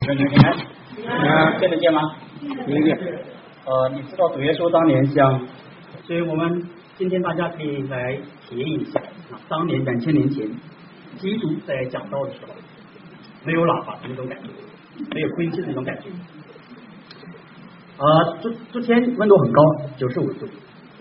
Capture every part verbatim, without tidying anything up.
你们平安，啊，听得见吗？听得见。呃，你知道主耶稣当年讲，所以我们今天大家可以来体验一下啊，当年两千年前，基督在讲道的时候，没有喇叭的那种感觉，没有空气的那种感觉。呃，昨昨天温度很高，九十五度。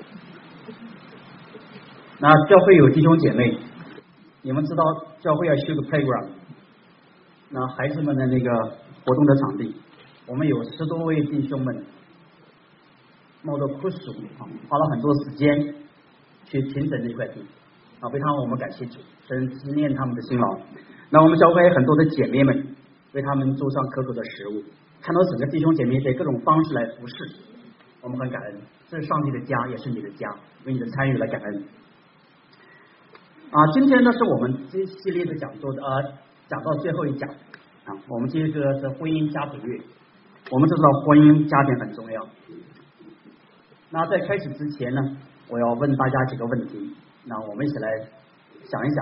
那教会有弟兄姐妹，你们知道教会要修个 playground， 那孩子们的那个活动的场地，我们有十多位弟兄们冒着酷暑啊，花了很多时间去平整这块地啊，为他们我们感谢主，神纪念他们的辛劳。那我们教会有很多的姐妹们为他们做上可口的食物，看到整个弟兄姐妹在各种方式来服侍，我们很感恩。这是上帝的家，也是你的家，为你的参与来感恩。啊，今天呢是我们这系列的讲座的呃讲到最后一讲啊，我们接着是婚姻家庭月。我们知道婚姻家庭很重要。那在开始之前呢，我要问大家几个问题，那我们一起来想一想。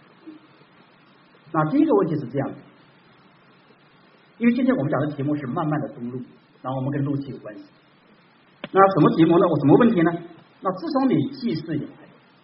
那第一个问题是这样的，因为今天我们讲的题目是慢慢的登陆，然后我们跟陆气有关系。那什么题目呢？我什么问题呢？那自从你记事以来，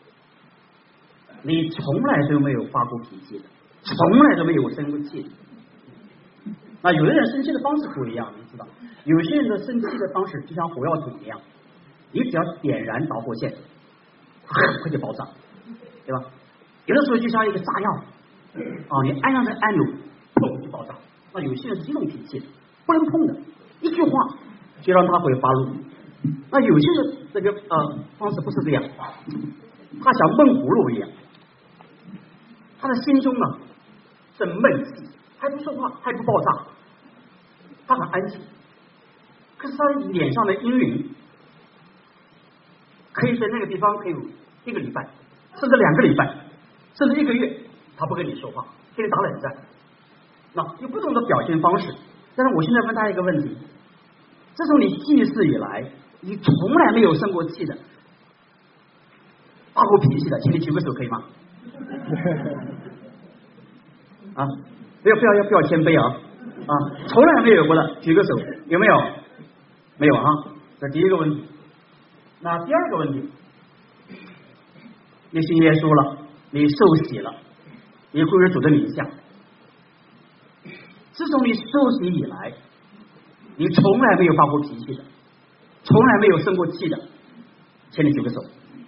你从来都没有发过脾气的，从来都没有生过气。那有的人生气的方式不一样，你知道，有些人的生气的方式就像火药桶一样，你只要点燃导火线，它就爆炸，对吧？有的时候就像一个炸药啊，你按上这按钮，砰就爆炸。那有些人是这种脾气的，不能碰的，一句话就让他会发怒。那有些人这个呃方式不是这样，他像闷葫芦一样，他的心中呢是闷气，还不说话，还不爆炸，他很安静。可是他脸上的阴云可以在那个地方可以有一个礼拜，甚至两个礼拜，甚至一个月，他不跟你说话，跟你打冷战。那有不同的表现方式。但是我现在问大家一个问题，自从你记事以来，你从来没有生过气的，发过脾气的，请你举个手可以吗？啊，不要不要要不要谦卑啊啊！从来没有过的，举个手，有没有？没有啊，这第一个问题。那第二个问题，你信耶稣了，你受洗了，你归入主的名下。自从你受洗以来，你从来没有发过脾气的，从来没有生过气的，请你举个手。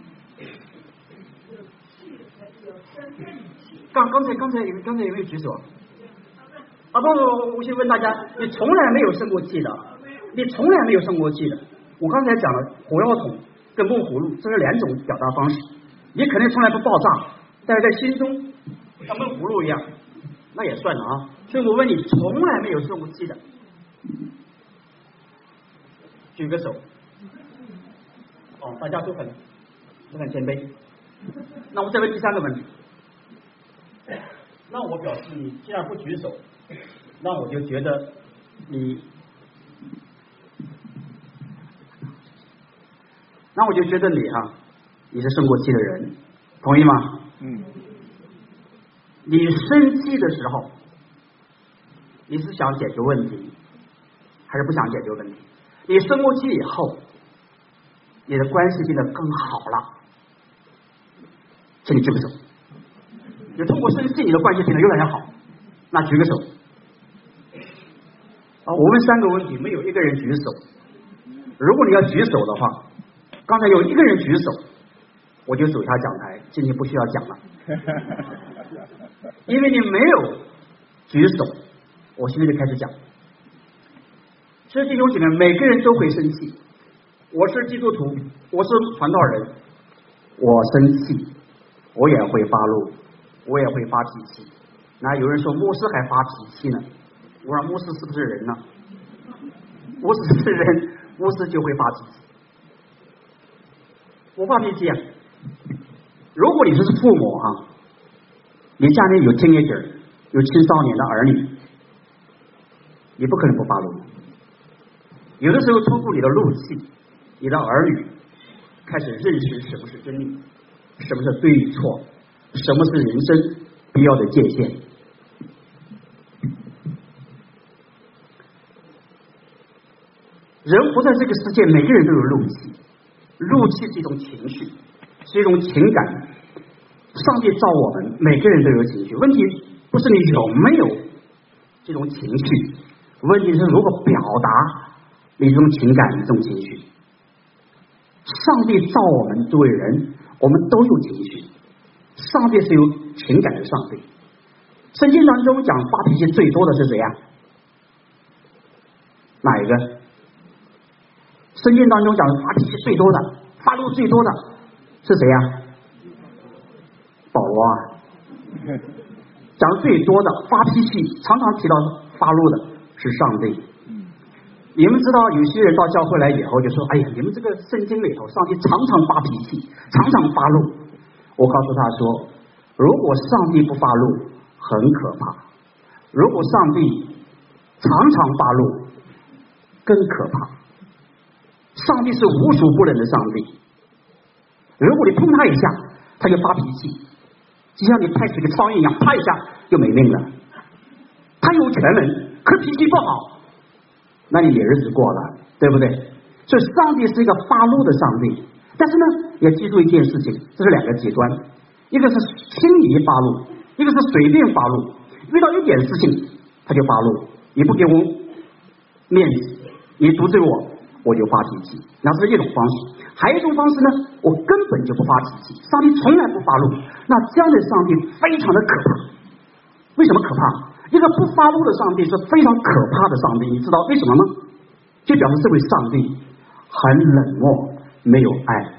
刚刚才刚才有刚才有没有举手啊？啊不不不，我先问大家，你从来没有生过气的，你从来没有生过气的。我刚才讲了火药桶跟闷葫芦，这是两种表达方式。你可能从来不爆炸，但是在心中像闷葫芦一样，那也算了啊。所以我问你，从来没有生过气的，举个手。哦，大家都很都很谦卑。那我再问第三个问题。那我表示你既然不举手，那我就觉得你，那我就觉得你哈、啊，你是生过气的人，同意吗？嗯。你生气的时候，你是想解决问题，还是不想解决问题？你生过气以后，你的关系变得更好了，请你举个手。你通过生气，你的关系变得越来越好，那举个手。啊，我问三个问题，没有一个人举手。如果你要举手的话，刚才有一个人举手，我就走下讲台，今天不需要讲了。因为你没有举手，我现在就开始讲。所以弟兄姐妹，每个人都会生气。我是基督徒，我是传道人，我生气，我也会发怒。我也会发脾气。那有人说牧师还发脾气呢，我说牧师是不是人呢？牧师是人，牧师就会发脾气。我发脾气啊！如果你是父母啊，你家里有 teenager 有青少年的儿女，你不可能不发怒。有的时候通过你的怒气，你的儿女开始认识什么是真理，什么是对与错，什么是人生必要的界限。 人活在这个世界，每个人都有怒气，怒气是一种情绪，是一种情感。上帝造我们，每个人都有情绪，问题不是你有没有这种情绪，问题是如何表达你这种情感、这种情绪。上帝造我们作为人，我们都有情绪。上帝是有情感的上帝。圣经当中讲发脾气最多的是谁呀？哪一个？圣经当中讲发脾气最多的、发怒最多的是谁呀？保罗啊。讲的最多的发脾气，常常提到发怒的是上帝。你们知道有些人到教会来以后就说，哎呀，你们这个圣经里头上帝常常发脾气，常常发怒。我告诉他说，如果上帝不发怒很可怕，如果上帝常常发怒更可怕。上帝是无所不能的上帝，如果你碰他一下他就发脾气，就像你拍死个苍蝇一样，啪一下就没命了。他有权能，可脾气不好，那你日子过了，对不对？所以上帝是一个发怒的上帝，但是呢要记住一件事情，这是两个极端，一个是轻易发怒，一个是随便发怒。遇到一点事情他就发怒，你不给我面子，你得罪我我就发脾气，那是一种方式。还有一种方式呢，我根本就不发脾气，上帝从来不发怒，那这样的上帝非常的可怕。为什么可怕？一个不发怒的上帝是非常可怕的上帝，你知道为什么吗？就表示这位上帝很冷漠，没有爱。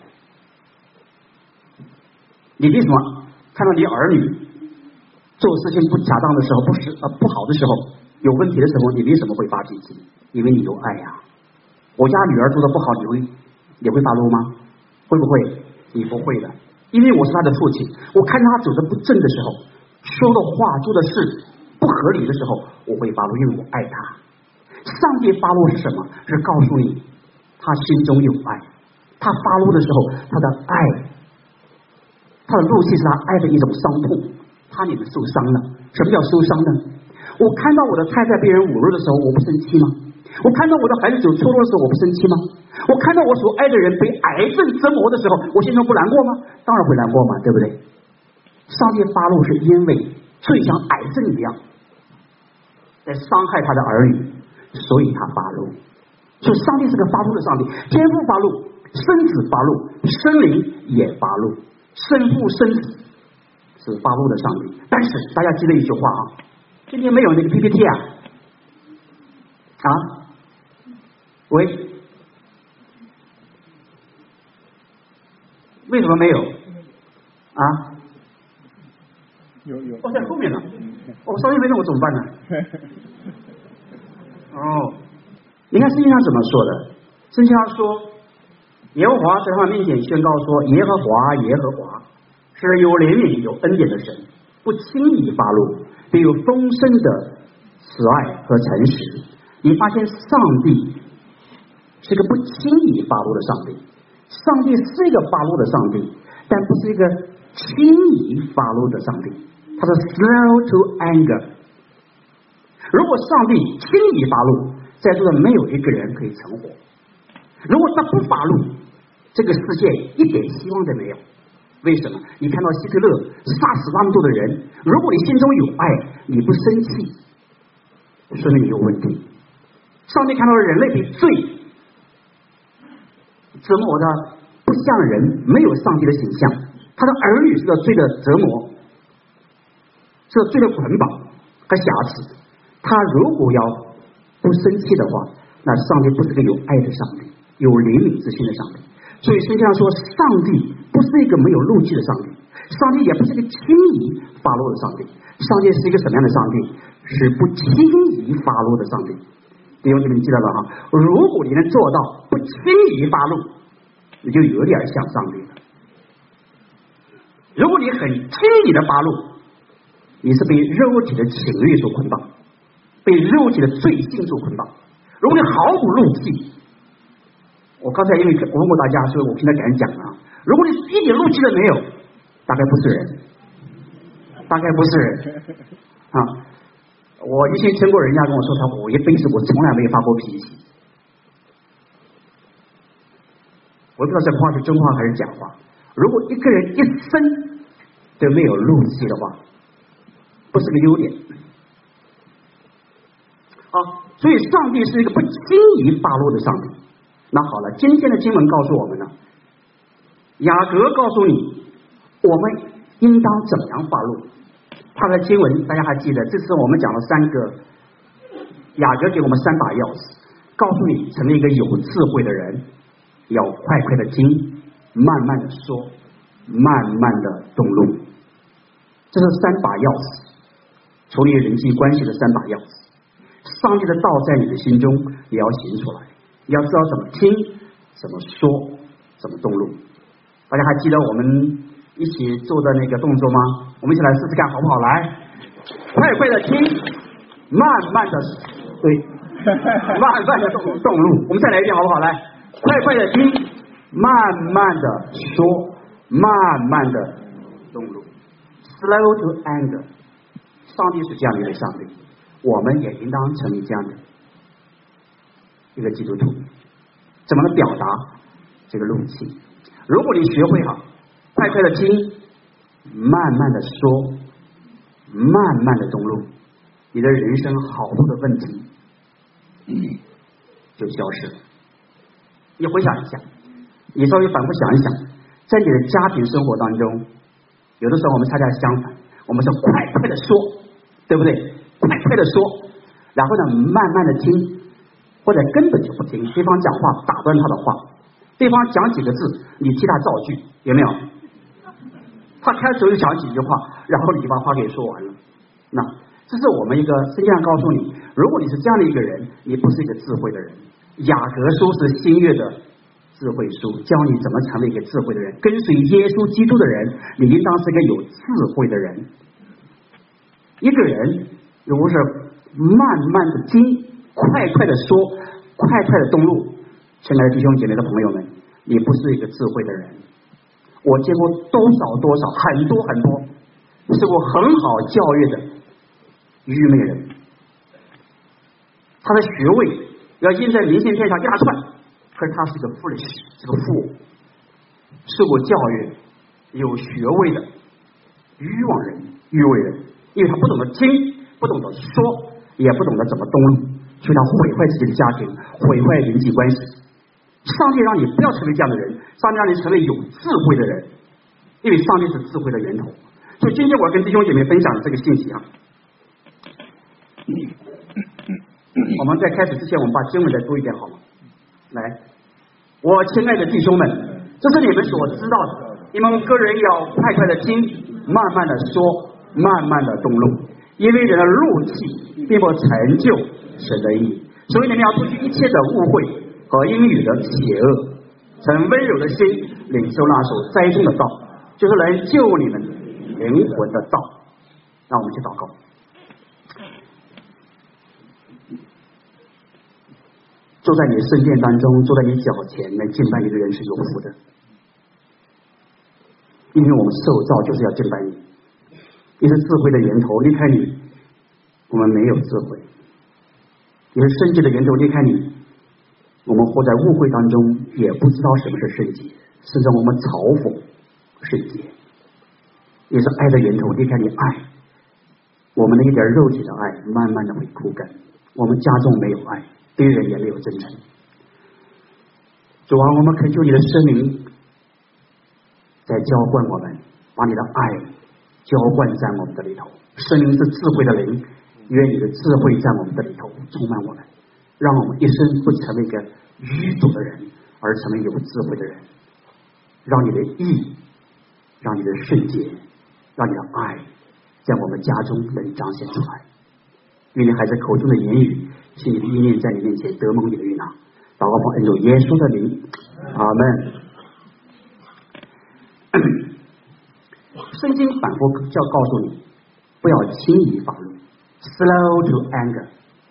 你为什么看到你儿女做事情不恰当的时候，不是呃不好的时候，有问题的时候，你为什么会发脾气？因为你有爱呀、啊。我家女儿做的不好，你会你会发怒吗？会不会？你不会的，因为我是她的父亲，我看她走的不正的时候，说的话做的事不合理的时候，我会发怒，因为我爱她。上帝发怒是什么？是告诉你他心中有爱。他发怒的时候，他的爱，他的怒气是他爱的一种伤痛，怕你们受伤了。什么叫受伤呢？我看到我的太太被人侮辱的时候，我不生气吗？我看到我的孩子走错路的时候，我不生气吗？我看到我所爱的人被癌症折磨的时候，我心中不难过吗？当然会难过嘛，对不对？上帝发怒是因为罪像癌症一样在伤害他的儿女，所以他发怒。所以上帝是个发怒的上帝，天父发怒，生子发怒，生灵也发怒，生父生子是发怒的上帝。但是大家记得一句话啊，今天没有那个 P P T 啊啊，喂，为什么没有啊？ 有有， 哦，在后面呢。我稍微没弄，我怎么办呢？哦，你看圣经上怎么说的？圣经上说，耶和华在他们面前宣告说，耶和华耶和华是有怜悯有恩典的神，不轻易发怒，并有丰盛的慈爱和诚实。你发现上帝是个不轻易发怒的上帝，上帝是一个发怒的上帝，但不是一个轻易发怒的上帝，他是 slow to anger。 如果上帝轻易发怒，在座的没有一个人可以成活。如果他不发怒，这个世界一点希望都没有。为什么？你看到希特勒杀死那么多的人，如果你心中有爱，你不生气，说明你有问题。上帝看到人类被罪折磨的不像人，没有上帝的形象，他的儿女受到罪的折磨，受到罪的捆绑和瑕疵。他如果要不生气的话，那上帝不是个有爱的上帝，有怜悯之心的上帝。所以圣经上说，上帝不是一个没有怒气的上帝，上帝也不是一个轻易发怒的上帝。上帝是一个什么样的上帝？是不轻易发怒的上帝。弟兄姊妹记得了哈，如果你能做到不轻易发怒，你就有点像上帝了。如果你很轻易的发怒，你是被肉体的情欲所捆绑，被肉体的罪性所捆绑。如果你毫无怒气，我刚才因为我问过大家，所以我现在敢讲啊，如果你一点怒气都没有，大概不是人，大概不是人啊。我以前听过人家跟我说，他我一辈子我从来没有发过脾气， 我不知道这话是真话还是假话。如果一个人一生都没有怒气的话，不是个优点。好，所以上帝是一个不轻易发怒的上帝。那好了，今天的经文告诉我们呢，雅各告诉你，我们应当怎么样发怒。他的经文大家还记得，这次我们讲了三个，雅各给我们三把钥匙，告诉你成为一个有智慧的人，要快快的听，慢慢的说，慢慢的动怒。这是三把钥匙，处理人际关系的三把钥匙。上帝的道在你的心中，也要行出来，你要知道怎么听，怎么说，怎么动怒。大家还记得我们一起做的那个动作吗？我们一起来试试看好不好？来，快快的听，慢慢的对，慢慢的动动怒。我们再来一遍好不好？来，快快的听，慢慢的说，慢慢的动怒。Slow to anger。上帝是这样的一个上帝，我们也应当成为这样的一个基督徒。怎么能表达这个怒气？如果你学会好，快快的听，慢慢的说，慢慢的动怒，你的人生好多的问题就消失了。你回想一下，你稍微反复想一想，在你的家庭生活当中，有的时候我们恰恰相反，我们是快快的说，对不对？快快的说，然后呢，慢慢的听，或者根本就不听，对方讲话打断他的话，对方讲几个字，你替他造句，有没有？他开始就讲几句话，然后你就把话给说完了。那这是我们一个圣经上告诉你，如果你是这样的一个人，你不是一个智慧的人。雅各书是新约的智慧书，教你怎么成为一个智慧的人。跟随耶稣基督的人，你应当是一个有智慧的人。一个人如果是慢慢的听，快快的说，快快的动怒，亲爱的弟兄姐妹的朋友们，你不是一个智慧的人。我见过多少多少很多很多受过很好教育的愚昧人，他的学位要印在明信片上一大串，可是他是个 foolish， 是个 fool， 受过教育有学位的愚妄人、愚昧人，因为他不懂得听，不懂得说，也不懂得怎么动怒，所以他毁坏自己的家庭，毁坏人际关系。上帝让你不要成为这样的人，上帝让你成为有智慧的人，因为上帝是智慧的源头。所以今天我要跟弟兄姐妹分享这个信息啊。我们在开始之前，我们把经文再读一遍好吗？来，我亲爱的弟兄们，这是你们所知道的，你们个人要快快的听，慢慢的说，慢慢的动怒，因为人的怒气并不成就神的意，所以你们要除去一切的误会和阴语的邪恶，存温柔的心领受那所栽种的道，就是能救你们灵魂的道。让我们去祷告。坐在你圣殿当中，坐在你脚前来敬拜你的人是有福的，因为我们受造就是要敬拜你，你是智慧的源头，离开你我们没有智慧，你是圣洁的源头，离开你我们活在误会当中，也不知道什么是圣洁，甚至我们嘲讽圣洁。也是爱的源头，离开你爱，我们的一点肉体的爱慢慢的会枯干，我们家中没有爱，对人也没有真诚。主啊，我们恳求你的圣灵在浇灌我们，把你的爱浇灌在我们的里头。圣灵是智慧的灵，愿你的智慧在我们的里头充满我们，让我们一生不成为一个愚拙的人，而成为有智慧的人。让你的义，让你的圣洁，让你的爱在我们家中能彰显出来。愿你孩子口中的言语，心里的意念在你面前得蒙你的悦纳。祷告奉恩主耶稣的名，阿门。圣经反复就要告诉你，不要轻易发怒 ，slow to anger。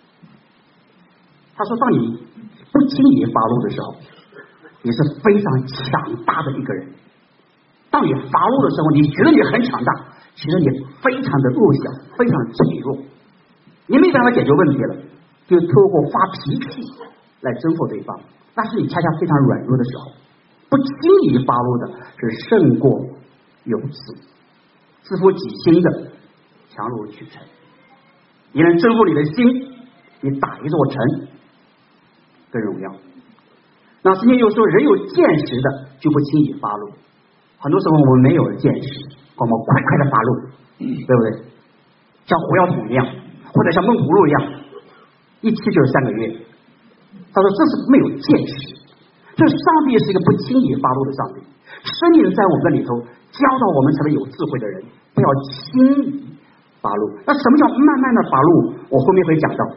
他说，当你不轻易发怒的时候，你是非常强大的一个人。当你发怒的时候，你觉得你很强大，其实你非常的弱小，非常脆弱，你没办法解决问题了，就透过发脾气来征服对方，那是你恰恰非常软弱的时候。 不轻易发怒的是胜过有志，自负己心的强如取成。你能征服你的心，你打一座城更荣耀。那圣经又说，人有见识的就不轻易发怒。很多时候我们没有见识，我们快快的发怒，对不对？像火药桶一样，或者像闷葫芦一样，一期就是三个月。他说这是没有见识，就是上帝是一个不轻易发怒的上帝。圣灵在我们的里头教导我们成为有智慧的人，不要轻易发怒。那什么叫慢慢的发怒？我后面会讲到。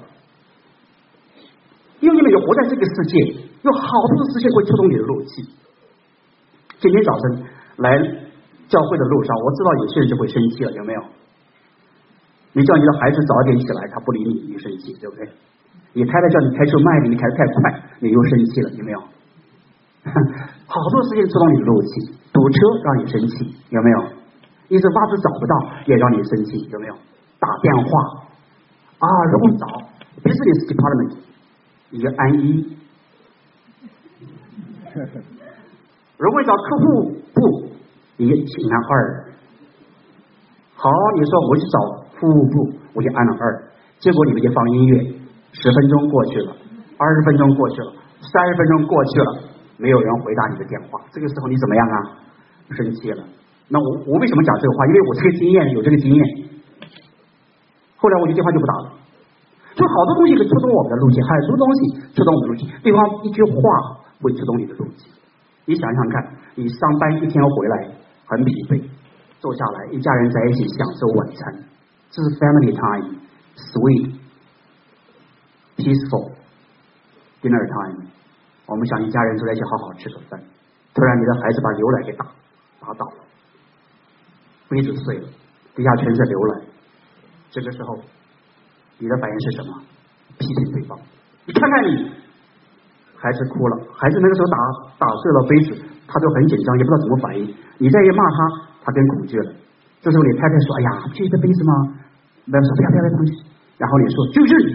因为你们有活在这个世界，有好多的事情会触动你的怒气。今天早晨来教会的路上，我知道有些人就会生气了，有没有？你叫你的孩子早点起来，他不理你，你生气，对不对？你太太叫你开车慢一点，你开得太快，你又生气了，有没有？好多事情触动你的怒气，堵车让你生气，有没有？一只袜子找不到也让你生气，有没有？打电话啊，如果找 business department 一个按一，如果找客户部一个请按二。好，你说我去找服务部，我就按了二，结果你们就放音乐，十分钟过去了，二十分钟过去了，三十分钟过去了，没有人回答你的电话，这个时候你怎么样啊？生气了。那我我为什么讲这个话？因为我这个经验有这个经验。后来我就电话就不打了。就好多东西会触动我们的怒气，很多东西触动我们的怒气。对方一句话会触动你的怒气。你想想看，你上班一天回来很疲惫，坐下来一家人在一起享受晚餐，这是 family time， sweet peaceful dinner time。我们想一家人坐在一起好好吃个饭，突然你的孩子把牛奶给打打倒了，杯子碎了，底下全是牛奶。这个时候你的反应是什么？批评对方。你看看你孩子哭了，孩子那个时候打打碎了杯子，他都很紧张，也不知道怎么反应。你再一骂他，他更恐惧了。这时候你太太说：“哎呀，不就一个杯子吗？”妈妈说：“不要不要不要东西。”然后你说：“就是你。”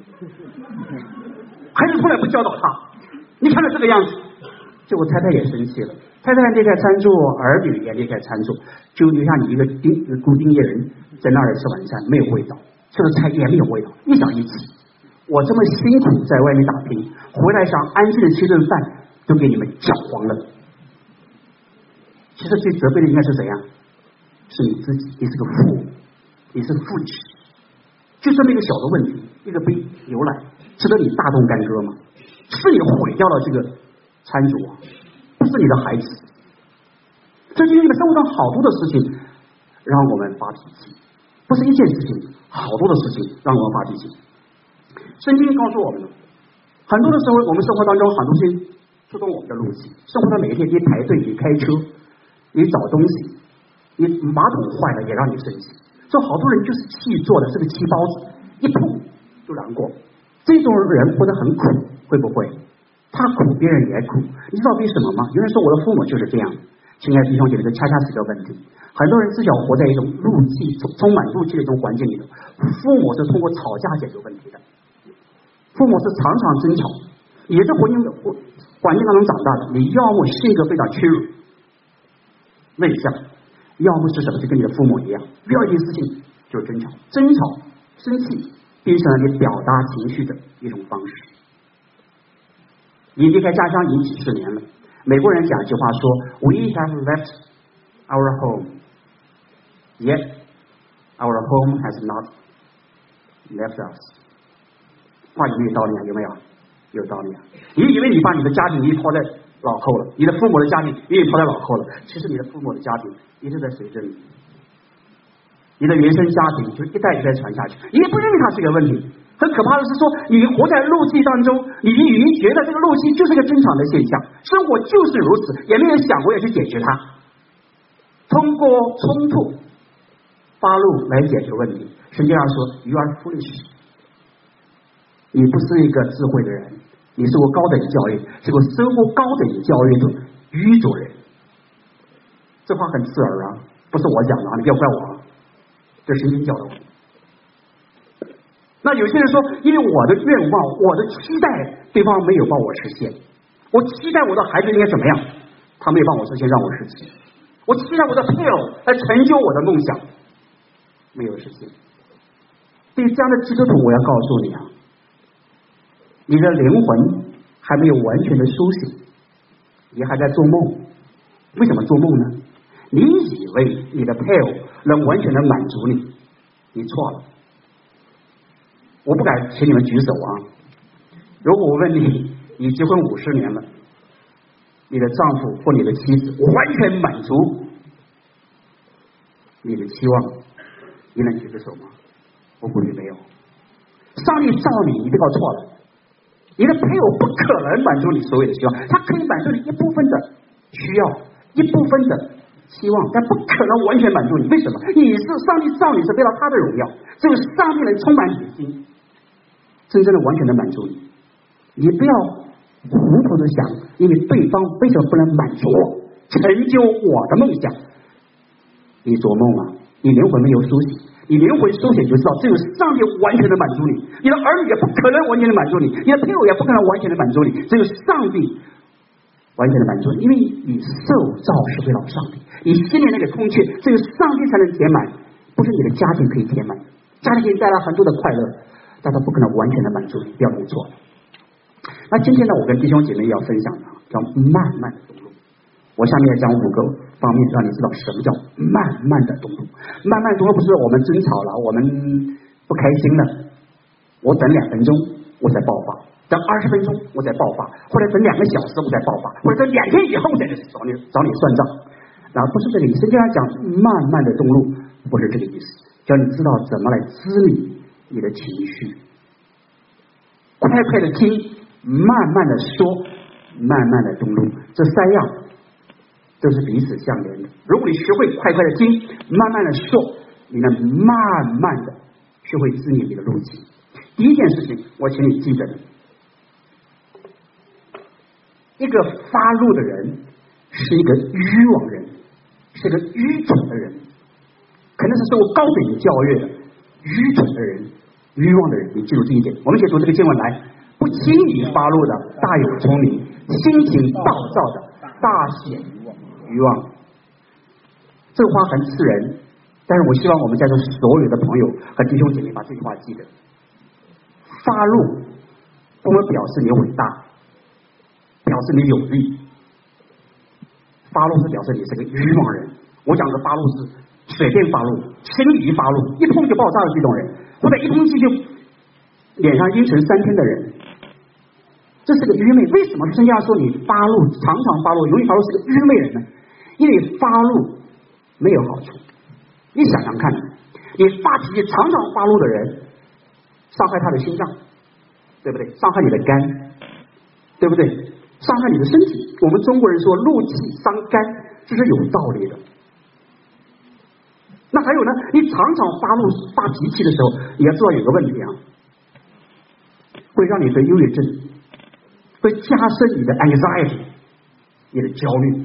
孩子出来不教导他，你看到这个样子，结果太太也生气了。太太离开餐桌，儿女也离开餐桌，就留下你一个丁孤丁一人在那儿吃晚餐，没有味道，吃的菜也没有味道。一想一起，我这么辛苦在外面打拼，回来想安静的吃顿饭，都给你们搅黄了。其实最责备的应该是谁呀？是你自己，你是个父母，你是个父亲，就这么一个小的问题，一个杯牛奶，值得你大动干戈吗？是你毁掉了这个餐桌啊，不是你的孩子。这就是你们生活中好多的事情让我们发脾气，不是一件事情，好多的事情让我们发脾气。圣经告诉我们，很多的时候我们生活当中很多事情触动我们的怒气。生活的每一天，你排队，你开车，你找东西，你马桶坏了也让你生气。这好多人就是气做的，是个气包子，一碰就难过。这种人活得很苦，会不会？他苦，别人也苦。你知道为什么吗？有人说我的父母就是这样。亲爱的弟兄姐妹，这恰恰是个问题。很多人自小活在一种怒气充满怒气的一种环境里头，父母是通过吵架解决问题的，父母是常常争吵，也是婚姻的环境当中长大的。你要么性格非常屈辱内向，要么是什么就跟你的父母一样，遇到一件事情就是争吵，争吵生气变成了你表达情绪的一种方式。你离开家乡已经几十年了，美国人讲一句话说 We have left our home yet our home has not left us。 话有没有道理啊？有没有？有道理啊！你以为你把你的家庭一抛在脑后了，你的父母的家庭你也抛在脑后了，其实你的父母的家庭一直在随着你，你的原生家庭就一代一代传下去，你也不认为它是一个问题。很可怕的是说，你活在怒气当中，你已经觉得这个怒气就是个正常的现象，生活就是如此，也没有想过要去解决它。通过冲突、发怒来解决问题。圣经上说 ，You are foolish， 你不是一个智慧的人，你是我高等教育，是我受过高等教育的愚拙人。这话很刺耳啊，不是我讲的啊，你不要怪我啊，这是圣经教的我。那有些人说，因为我的愿望、我的期待，对方没有帮我实现。我期待我的孩子应该怎么样？ 他没有帮我实现让我实现。我期待我的配偶来成就我的梦想，没有实现。对于这样的基督徒，我要告诉你啊，你的灵魂还没有完全的苏醒，你还在做梦。为什么做梦呢？你以为你的配偶能完全的满足你，你错了。我不敢请你们举手啊。如果我问你，你结婚五十年了，你的丈夫或你的妻子完全满足你的期望，你能举个手吗？我估计没有。上帝造你，你别搞错了。你的配偶不可能满足你所有的希望，他可以满足你一部分的需要，一部分的期望，但不可能完全满足你。为什么？你是上帝造你是为了他的荣耀，只有上帝能充满你的心，真正的完全的满足你。你不要糊涂的想，因为对方为什么不能满足我，成就我的梦想？你做梦啊！你灵魂没有苏醒，你灵魂苏醒就知道，只有上帝完全的满足你，你的儿女也不可能完全的满足你，你的配偶也不可能完全的满足你，只有上帝完全的满足你，因为你受造是为了上帝，你心里那个空缺只有上帝才能填满，不是你的家庭可以填满。家庭给你带来很多的快乐，但它不可能完全的满足你，不要弄错了。那今天呢，我跟弟兄姐妹要分享的叫慢慢的动路。我下面要讲五个方面，让你知道什么叫慢慢的动路。慢慢动路不是我们争吵了，我们不开心了，我等两分钟我再爆发，等二十分钟我再爆发，或者等两个小时我再爆发，或者等两天以后再找你找你算账。然后不是这个意思，这样讲慢慢的动路不是这个意思，叫你知道怎么来滋理你的情绪，快快的听，慢慢的说，慢慢的动路，这三样都是彼此相连的。如果你学会快快的听，慢慢的说，你能慢慢的学会治理你的路径。第一件事情，我请你记得，一个发怒的人是一个愚妄人，是个愚蠢的人，可能是受过高等教育的愚蠢的人，愚妄的人。你记住这一点。我们一起读这个经文来：不轻易发怒的大有聪明，心情暴躁的大显愚妄。这话很刺人，但是我希望我们在座所有的朋友和弟兄姐妹把这句话记得。发怒不能表示你伟大，表示你有力，发怒是表示你是个愚妄人。我讲的发怒是随便发怒，轻易发怒，一碰就爆炸的这种人，或者一碰气就脸上阴沉三天的人，这是个愚昧。为什么圣经上说你发怒，常常发怒，容易发怒是个愚昧人呢？因为发怒没有好处。你想想看，你发脾气常常发怒的人，伤害他的心脏，对不对？伤害你的肝，对不对？伤害你的身体。我们中国人说怒气伤肝，这是有道理的。那还有呢，你常常发怒发脾气的时候，你要知道有个问题啊，会让你得忧郁症，会加深你的 anxiety， 你的焦虑，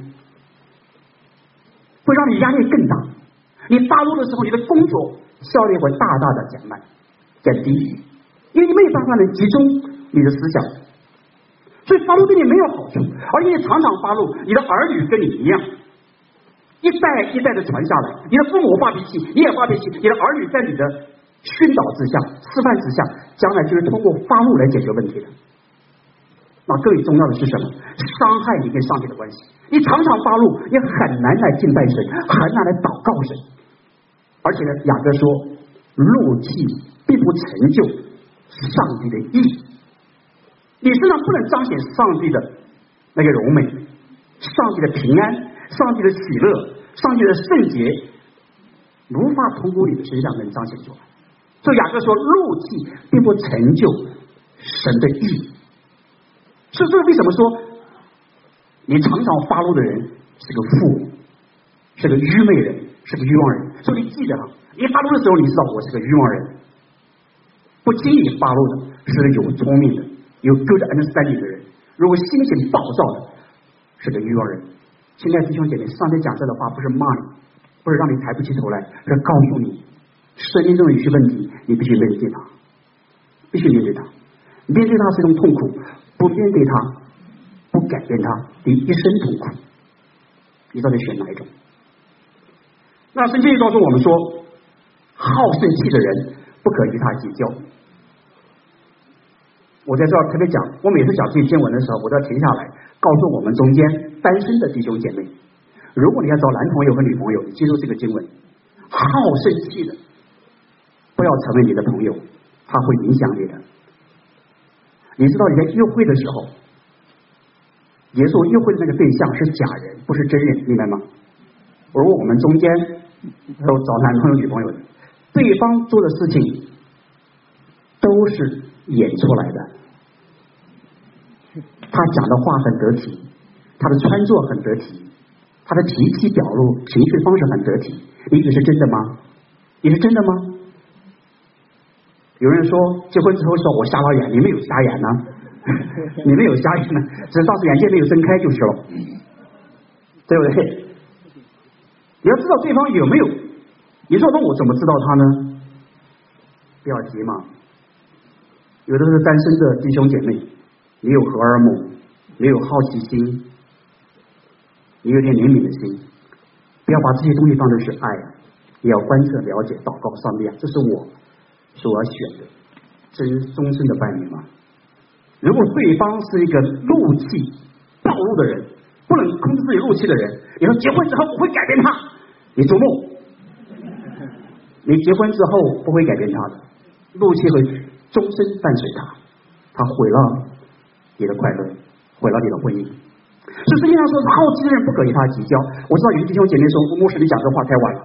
会让你压力更大。你发怒的时候，你的工作效率会大大的减慢降低，因为你没有办法能集中你的思想，所以发怒对你没有好处。而且你常常发怒，你的儿女跟你一样，一代一代的传下来，你的父母发脾气，你也发脾气，你的儿女在你的熏导之下、示范之下，将来就是通过发怒来解决问题的。那更重要的是什么？伤害你跟上帝的关系。你常常发怒，你很难来敬拜神，很难来祷告神。而且呢，雅各说，怒气并不成就上帝的义。你身上不能彰显上帝的那个荣美，上帝的平安，上帝的喜乐，上帝的圣洁，无法通过你的身上能彰显出来。所以雅各说，怒气并不成就神的义。所以这为什么说你常常发怒的人是个富，是个愚昧人，是个愚妄人？所以你记得，你发怒的时候，你知道我是个愚妄人。不轻易发怒的是有聪明的，有 good understanding 的人。如果心情暴躁的是个愚妄人。亲爱的弟兄姐妹，上帝讲这的话不是骂你，不是让你抬不起头来，是告诉你生命中有些问题，你必须面对它，必须面对它。面对它是一种痛苦，不面对它，不改变它，你一生痛苦。 你到底选哪一种？那圣经也告诉我们说，好胜气的人不可与他计较。我在这儿特别讲，我每次讲这些经文的时候，我都要停下来，告诉我们中间单身的弟兄姐妹，如果你要找男朋友和女朋友，你记住这个经文，好胜气的不要成为你的朋友，他会影响你的。你知道你在约会的时候，耶稣约会的那个对象是假人，不是真人，明白吗？如果我们中间有找男朋友女朋友的，对方做的事情都是演出来的，他讲的话很得体，他的穿着很得体，他的脾气表露情绪方式很得体，你以为是真的吗？你是真的吗？有人说结婚之后说我瞎了眼，你没有瞎眼呢，你没有瞎眼呢，只是当时眼界没有睁开就是了，对不对？你要知道对方有没有，你说那我怎么知道他呢？不要急嘛，有的是单身的弟兄姐妹，你有荷尔蒙，你有好奇心，你有点怜悯的心，不要把这些东西当成是爱，也要观测了解祷告上帝啊，这是我所要选的真终身的伴侣吗？如果对方是一个怒气暴怒的人，不能控制自己怒气的人，你说结婚之后我会改变他，你做梦，你结婚之后不会改变他的，怒气会终身伴随他，他毁了你的快乐，毁了你的婚姻。所以圣经上说好奇的人不可与他计较。我知道有些弟兄姐妹说牧师你讲这话太晚了，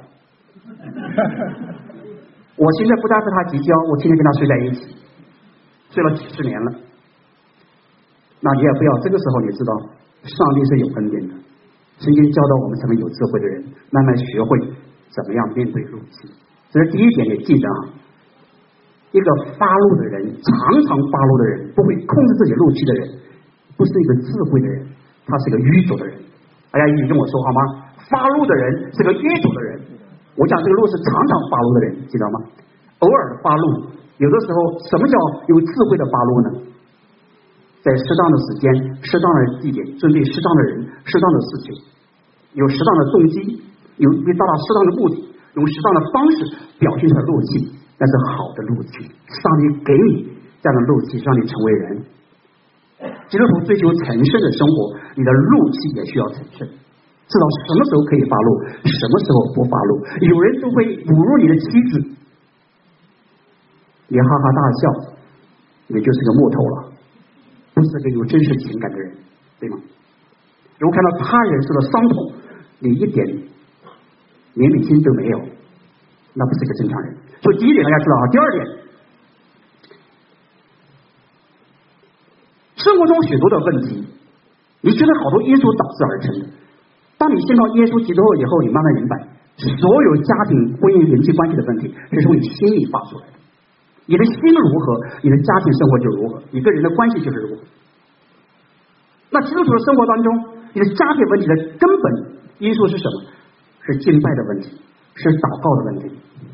我现在不但和他计较，我天天跟他睡在一起，睡了几十年了。那你也不要这个时候，你知道上帝是有恩典的，圣经教导我们成为有智慧的人，慢慢学会怎么样面对怒气。这是第一点，你记得啊，一个发怒的人，常常发怒的人，不会控制自己怒气的人，不是一个智慧的人，他是个愚拙的人。大家一起跟我说好吗？发怒的人是个愚拙的人。我讲这个怒是常常发怒的人，记得吗？偶尔发怒，有的时候什么叫有智慧的发怒呢？在适当的时间、适当的地点，针对适当的人、适当的事情，有适当的动机，有为达到适当的目的，用适当的方式表现出来怒气，那是好的怒气。上帝给你这样的怒气，让你成为人。基督徒追求成圣的生活，你的怒气也需要成圣，知道什么时候可以发怒，什么时候不发怒。有人都会侮辱你的妻子，你哈哈大笑，你就是个木头了，不是个有真实情感的人，对吗？如果看到他人受到伤痛，你一点怜悯心都没有，那不是个正常人。所以第一点大家知道啊。第二点，生活中许多的问题，你觉得好多因素导致而成的。当你信靠耶稣基督以后，你慢慢明白，所有家庭、婚姻、人际关系的问题是从你心里发出来的。你的心如何，你的家庭生活就如何，你跟人的关系就是如何。那基督徒的生活当中，你的家庭问题的根本因素是什么？是敬拜的问题，是祷告的问题。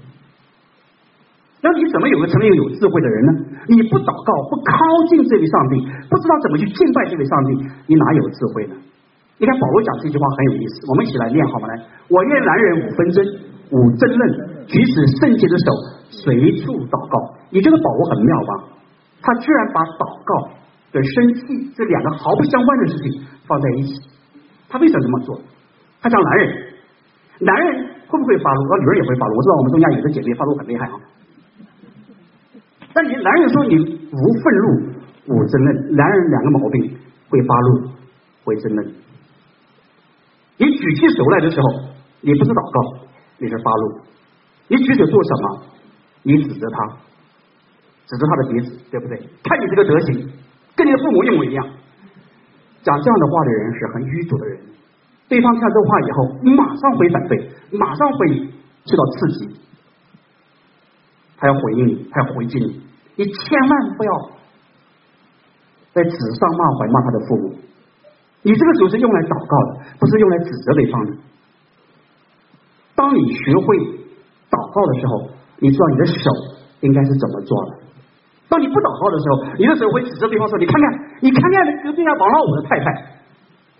那你怎么有个成为一个有智慧的人呢？你不祷告，不靠近这位上帝，不知道怎么去敬拜这位上帝，你哪有智慧呢？你看保罗讲这句话很有意思，我们一起来念好吗？来，我愿男人无纷争，无争论，举止圣洁的手，随处祷告。你觉得保罗很妙吧？他居然把祷告跟生气这两个毫不相关的事情放在一起。他为什么这么做？他讲男人，男人会不会发怒？女人也会发怒。我知道我们中间有的姐妹发怒很厉害啊。但你男人说你无愤怒无争论，男人两个毛病，会发怒会争论。你举起手来的时候，你不是祷告，你是发怒。你举手做什么？你指责他，指责他的鼻子，对不对？看你这个德行，跟你的父母一模一样。讲这样的话的人是很愚拙的人。对方听到这话以后，马上会反对，马上会受到刺激，他要回应你，他要回击你。你千万不要在纸上骂槐骂他的父母。你这个手是用来祷告的，不是用来指责对方的。当你学会祷告的时候，你知道你的手应该是怎么做的。当你不祷告的时候，你的手会指责对方说：“你看看，你看看隔壁那王老五的太太，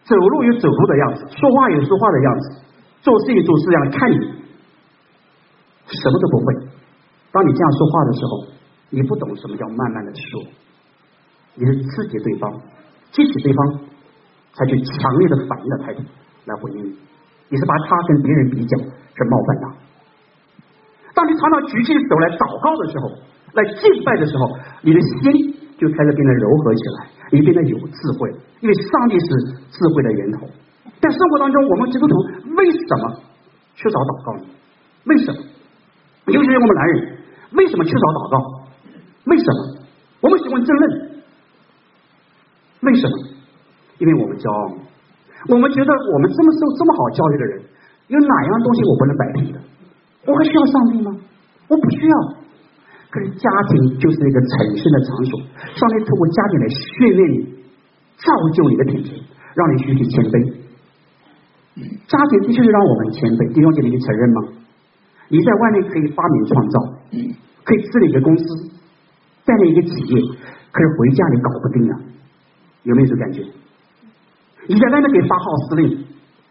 走路有走路的样子，说话有说话的样子，做事有做事样，看你什么都不会。当你这样说话的时候，你不懂什么叫慢慢的说，你是刺激对方，激起对方采取强烈的反应的态度来回应你，你是把他跟别人比较，是冒犯他。当你常常举起手来祷告的时候，来敬拜的时候，你的心就开始变得柔和起来，你变得有智慧，因为上帝是智慧的源头。在生活当中，我们基督徒为什么缺少祷告呢？为什么？尤其是我们男人，为什么缺少祷告？为什么？我们喜欢争论，为什么？因为我们骄傲，我们觉得我们这么受这么好教育的人，有哪样东西我不能摆平的？我还需要上帝吗？我不需要。可是家庭就是一个成圣的场所，上帝透过家庭来训练你，造就你的品质，让你学习谦卑。家庭的确是让我们谦卑，弟兄姐妹，你承认吗？你在外面可以发明创造，可以治理一个公司，带领一个企业，可是回家你搞不定啊，有没有这感觉？你在外面可以发号施令，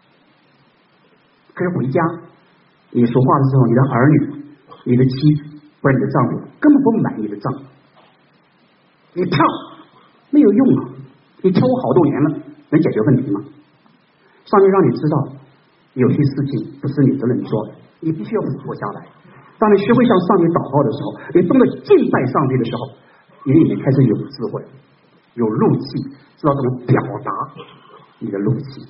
可是回家你说话的时候，你的儿女、你的妻子或者你的丈夫根本不满你的账，你跳没有用啊！你跳我好多年了，能解决问题吗？上帝让你知道，有些事情不是你这能做的，你必须要活下来。当你学会向上帝祷告的时候，你懂得敬拜上帝的时候，你里面开始有智慧，有怒气，知道怎么表达你的怒气。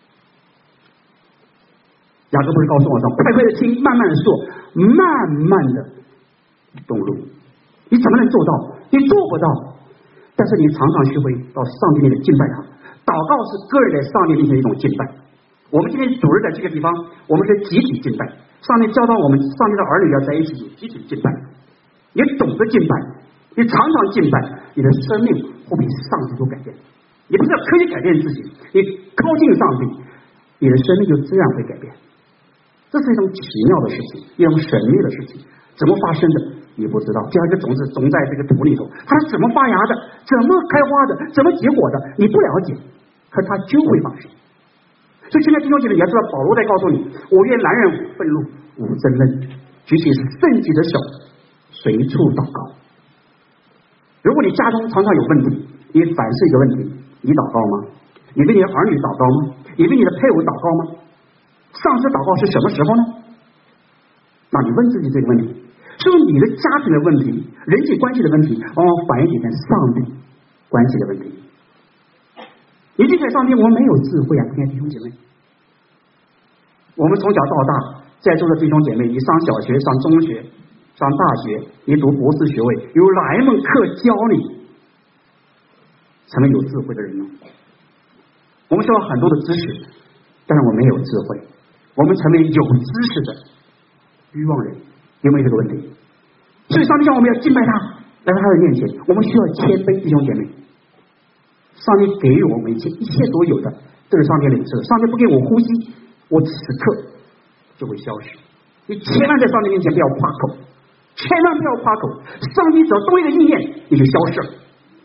雅各不是告诉我说，快快的听，慢慢的说，慢慢的动怒。你怎么能做到？你做不到。但是你常常学会到上帝面前敬拜他。祷告是个人在上帝面前的一种敬拜。我们今天主日在这个地方，我们是集体敬拜。上帝教导我们，上帝的儿女要在一起集体敬拜。你懂得敬拜，你常常敬拜，你的生命会比上帝都改变。你不是要刻意改变自己，你靠近上帝，你的生命就自然会改变。这是一种奇妙的事情，一种神秘的事情。怎么发生的你不知道，就像一个种子种在这个土里头，它是怎么发芽的，怎么开花的，怎么结果的，你不了解，可它就会发生。所以现在弟兄姐妹，你要知道，保罗在告诉你，我愿男人愤怒无争论，举起圣洁的手，随处祷告。如果你家中常常有问题，你反思一个问题，你祷告吗？你为你的儿女祷告吗？你为你的配偶祷告吗？上次祷告是什么时候呢？那你问自己这个问题，是不是你的家庭的问题、人际关系的问题，往往反映你跟上帝关系的问题？你离开上帝，我们没有智慧啊！亲爱的弟兄姐妹，我们从小到大，在座的弟兄姐妹，你上小学、上中学、上大学，你读博士学位，有哪一门课教你成为有智慧的人呢？我们需要很多的知识，但是我们没有智慧。我们成为有知识的欲望人，有没有这个问题？所以上帝让我们要敬拜他，来到他的面前，我们需要谦卑，弟兄姐妹。上帝给予我们一切，一切所有的都是上帝领受。上帝不给我呼吸，我此刻就会消失。你千万在上帝面前不要夸口，千万不要夸口。上帝只要动一个意念，你就消失了。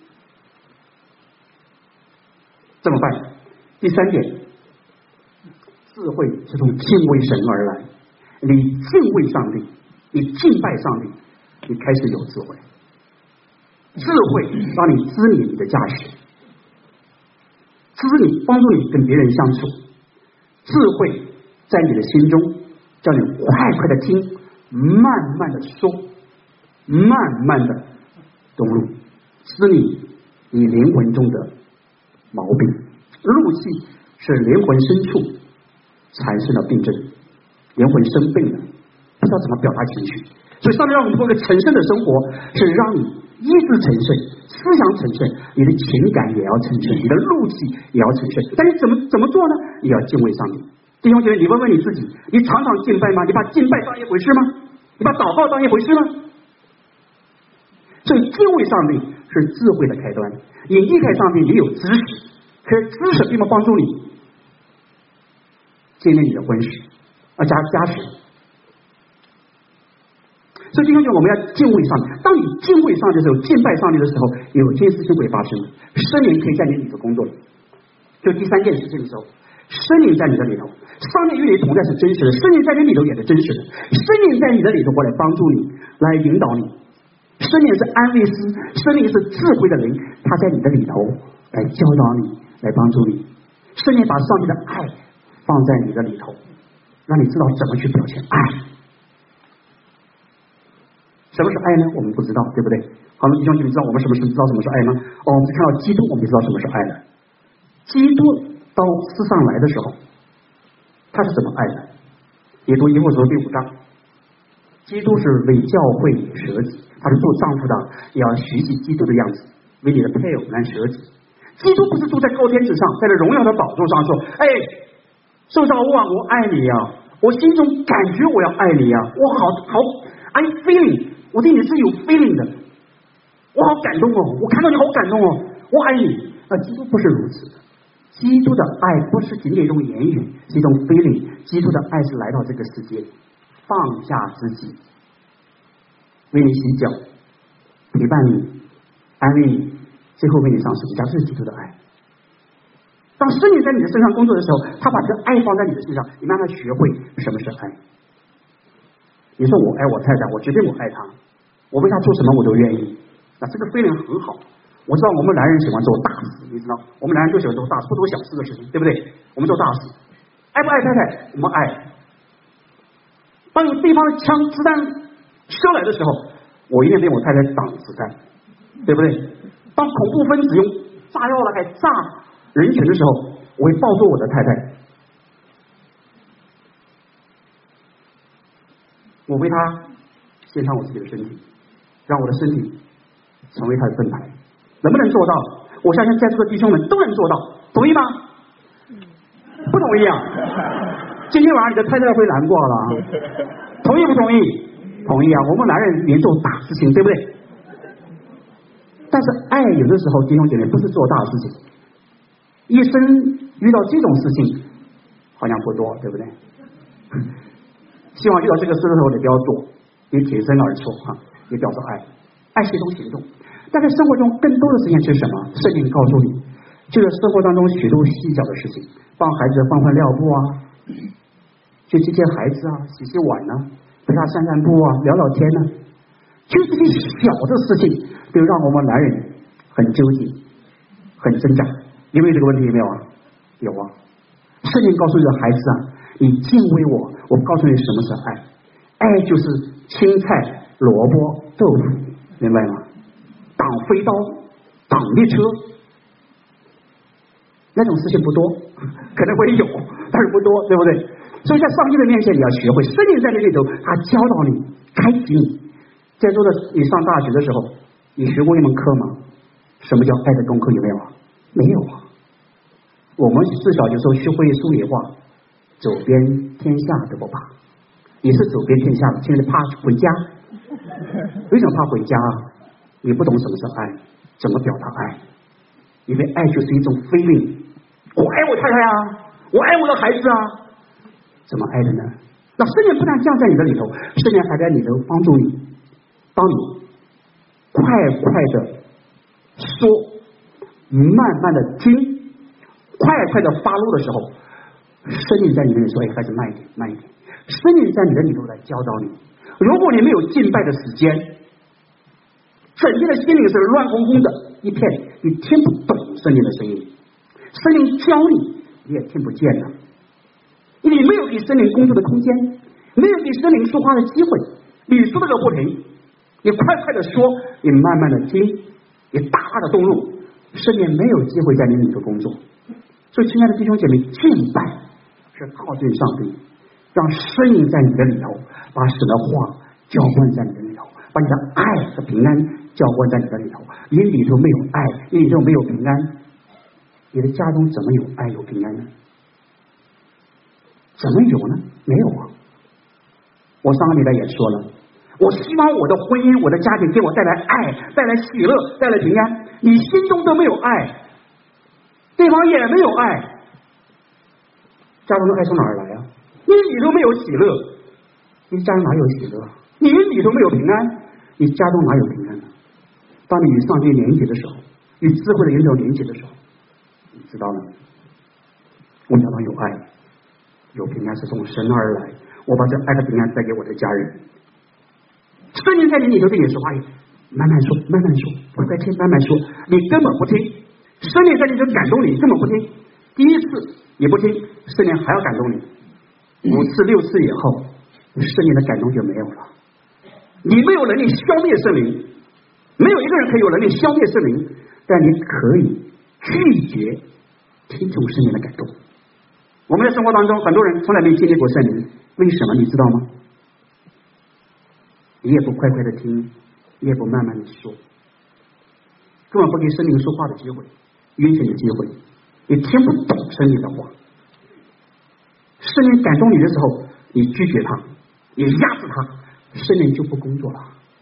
怎么办？第三点，智慧是从敬畏神而来。你敬畏上帝，你敬拜上帝，你开始有智慧。智慧让你知你你的价值，知你帮助你跟别人相处。智慧在你的心中，叫你快快的听，慢慢的说，慢慢的懂入，知你你灵魂中的毛病。怒气是灵魂深处产生的病症，灵魂生病了，不知道怎么表达情绪。所以上帝让我们过一个成圣的生活，是让你意志成圣，思想成圣，你的情感也要成圣，你的怒气也要成圣。但你怎么怎么做呢？你要敬畏上帝。弟兄姐妹，你问问你自己，你常常敬拜吗？你把敬拜当一回事吗？你把祷告当一回事吗？所以敬畏上帝是智慧的开端。你离开上帝，你有知识，可是知识并不帮助你建立你的婚事，而加加持。所以弟兄姐妹，我们要敬畏上帝。当你敬畏上帝的时候，敬拜上帝的时候，有件事情会发生。圣灵可以在你里头工作， 就第三件事情的时候，圣灵在你的里头，上帝与你同在是真实的，圣灵在你里头也是真实的，圣灵在你的里头过来帮助你，来引导你。圣灵是安慰师，圣灵是智慧的人，他在你的里头来教导你，来帮助你。圣灵把上帝的爱放在你的里头，让你知道怎么去表现爱。什么是爱呢？我们不知道，对不对？好了，弟兄姐妹，知道我们什么是知道什么是爱吗？哦，我们是看到基督，我们就知道什么是爱了。基督到世上来的时候，他是怎么爱的？也读以弗所书第五章，基督是为教会舍己，他是做丈夫的，也要学习基督的样子，为你的配偶来舍己。基督不是住在高天之上，在这荣耀的宝座上说：“哎，受造物啊，我爱你呀、啊，我心中感觉我要爱你呀、啊，我好好 I feeling， 我对你是有 feeling 的，我好感动哦，我看到你好感动哦，我爱你。”啊，基督不是如此的。基督的爱不是仅仅一种言语，是一种 feeling。基督的爱是来到这个世界，放下自己，为你洗脚，陪伴你，安慰你，最后为你上十字架，这是基督的爱。当圣灵在你的身上工作的时候，他把这个爱放在你的身上，你慢慢学会什么是爱。你说我爱我太太，我决定我爱她，我为她做什么我都愿意，那这个 feeling 很好。我知道我们男人喜欢做大事，你知道，我们男人就喜欢做大事，不做小事的事情，对不对？我们做大事，爱不爱太太？我们爱。当有对方的枪子弹射来的时候，我一定为我太太挡子弹，对不对？当恐怖分子用炸药来炸人群的时候，我会抱住我的太太，我为她献上我自己的身体，让我的身体成为她的盾牌。能不能做到？我相信在座的弟兄们都能做到，同意吗？不同意啊？今天晚上你的太太会难过了，同意不同意？同意啊！我们男人连做大事情，对不对？但是爱有的时候，弟兄姐妹不是做大事情，一生遇到这种事情好像不多，对不对？希望遇到这个事的时候你不要做，你挺身而出啊，你表示爱，爱是一种行动。但在生活中更多的事情是什么？圣灵告诉你，就是生活当中许多细小的事情，帮孩子换换尿布啊，去接接孩子啊，洗洗碗啊，陪他散散步啊，聊聊天啊，就这些小的事情就让我们男人很纠结，很挣扎。你有没有这个问题？有没有啊？有啊。圣灵告诉这个孩子啊，你敬畏我，我告诉你什么是爱，爱就是青菜、萝卜、豆腐，明白吗？挡飞刀，挡列车，那种事情不多，可能会有，但是不多，对不对？所以在上帝的面前，你要学会，圣灵在你里头，他教导你，开启你。在座的你上大学的时候，你学过一门课吗？什么叫爱的功课？有没有啊？没有啊。我们至少有时候学会数理化，走遍天下都不怕。你是走遍天下的，现在怕回家。为什么怕回家啊？你不懂什么是爱，怎么表达爱？因为爱就是一种 feeling， 我爱我太太啊，我爱我的孩子啊，怎么爱的呢？那圣灵不但降在你的里头，圣灵还在里头帮助你，当你快快的说，慢慢的听，快快的发怒的时候，圣灵在你的里头说：“哎，孩子，慢一点，慢一点。”圣灵在你的里头来教导你。如果你没有敬拜的时间，整天的心灵是乱哄哄的一片，你听不懂圣灵的声音，圣灵教你你也听不见了，你没有给圣灵工作的空间，没有给圣灵说话的机会，你说的都不停，你快快的说，你慢慢的听，你大大的动怒，圣灵没有机会在你里头工作。所以亲爱的弟兄姐妹，敬拜是靠近上帝，让圣灵在你的里头，把神的话浇灌在你的里头，把你的爱和平安浇灌在你的里头。你里头没有爱，你里头没有平安，你的家中怎么有爱有平安呢？怎么有呢？没有啊！我上个礼拜也说了，我希望我的婚姻、我的家庭给我带来爱、带来喜乐、带来平安。你心中都没有爱，对方也没有爱，家中的爱从哪儿来啊？你里头没有喜乐，你家中哪有喜乐？你里头没有平安，你家中哪有平安呢？当你与上帝连结的时候，与智慧的源头连结的时候，你知道吗？ 我想到有爱，有平安是从神而来，我把这爱的平安带给我的家人。圣灵在你里头对你说话，慢慢说，慢慢说，快快听，慢慢说，你根本不听。圣灵在你这感动你，根本不听。第一次你不听，圣灵还要感动你，五次六次以后，圣灵的感动就没有了。你没有能力消灭圣灵，没有一个人可以有能力消灭圣灵，但你可以拒绝听从圣灵的感动。我们在生活当中，很多人从来没经历过圣灵，为什么你知道吗？你也不快快的听，你也不慢慢的说，根本不给圣灵说话的机会，允许的机会，你听不懂圣灵的话。圣灵感动你的时候，你拒绝他，你压制他，圣灵就不工作了。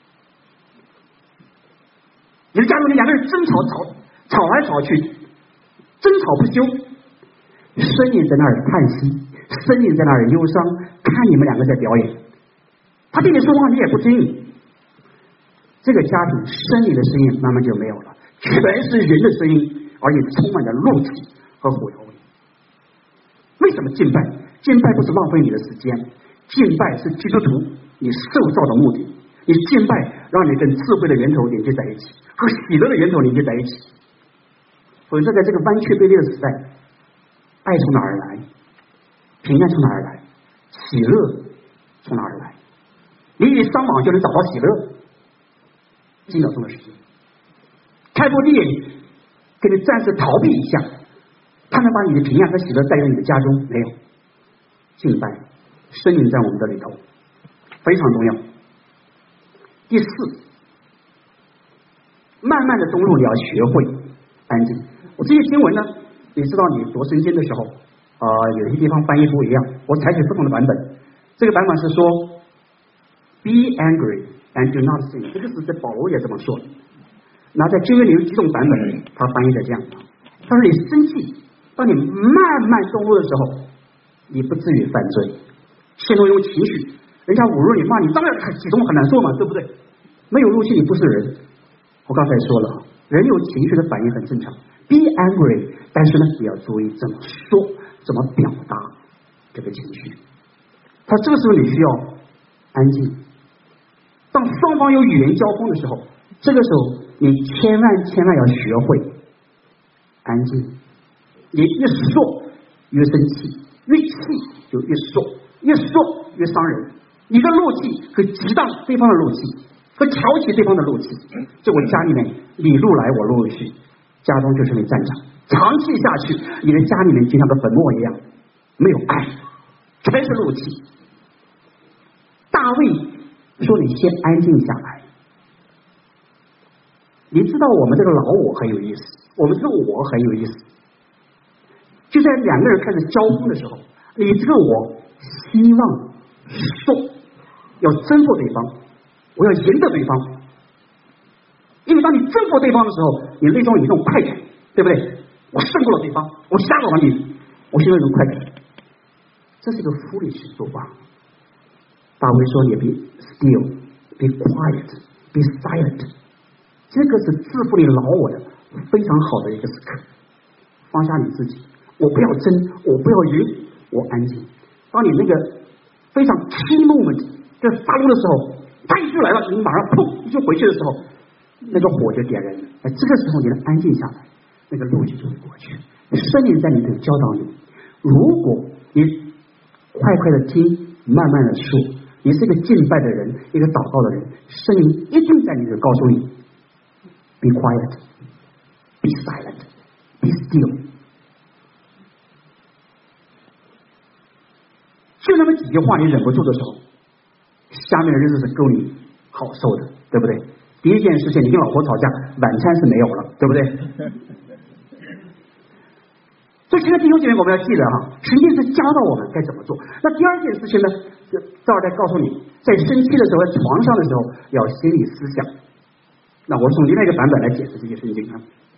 你的家中两个人争吵吵吵来吵去，争吵不休，圣灵在那儿叹息，圣灵在那儿忧伤，看你们两个在表演，他对你说话你也不听。这个家庭圣灵的声音慢慢就没有了，全是人的声音，而且充满着怒气和火药味。为什么敬拜？敬拜不是浪费你的时间，敬拜是基督徒你受造的目的。你敬拜让你跟智慧的源头连接在一起，和喜乐的源头连接在一起。否则在这个弯曲背裂的时代，爱从哪儿来？平安从哪儿来？喜乐从哪儿来？你以为上网就能找到喜乐？几秒钟的时间，开部电影给你暂时逃避一下，他能把你的平安和喜乐带到你的家中？没有。敬拜圣灵在我们的里头非常重要。第四，慢慢的中路你要学会安静。我这些经文呢，你知道你读圣经的时候啊、呃，有些地方翻译不一样，我采取不同的版本。这个版本是说 be angry and do not sin， 这个是在保罗也这么说的。那在旧约里有几种版本，他翻译的这样，他说你生气，当你慢慢中路的时候，你不至于犯罪，陷入一种情绪，人家侮辱你骂你，当然启动很难受嘛，对不对？没有怒气你不是人。我刚才说了，人有情绪的反应很正常 be angry， 但是呢你要注意怎么说，怎么表达这个情绪。他这个时候你需要安静，当双方有语言交锋的时候，这个时候你千万千万要学会安静。你越说越生气，越气就越说，越说越伤人。你的怒气可激荡对方的怒气，和挑起对方的怒气。这我家里面你路来我路去，家中就是那战场，长期下去你的家里面就像个坟墓一样，没有爱，全是怒气。大卫说你先安静下来。你知道我们这个老我很有意思，我们这个我很有意思，就在两个人开始交锋的时候，你这个我希望说要征服对方，我要赢得对方。因为当你征服对方的时候，你内中有一种快感，对不对？我胜过了对方，我吓倒了你，我现在有一种快感。这是一个foolish做法。大卫说也 be still, be quiet, be silent， 这个是制服你老我的非常好的一个时刻。放下你自己，我不要争，我不要赢，我安静。当你那个非常 key moment 在发怒的时候，他一句来了，你马上砰一就回去的时候，那个火就点燃了。哎，这个时候你能安静下来，那个怒气就会过去。圣灵在你这里教导你，如果你快快的听，慢慢的说，你是一个敬拜的人，一个祷告的人，圣灵一定在你这里告诉你 be quiet, be silent, be still。就那么几句话你忍不住的时候，下面的日子是够你好受的，对不对？第一件事情，你跟老婆吵架，晚餐是没有了，对不对？所以现在弟兄姐妹我们要记得哈，神经是教导我们该怎么做。那第二件事情呢，就这儿再告诉你，在生气的时候，在床上的时候要心理思想。那我从另外一个版本来解释这些圣经啊。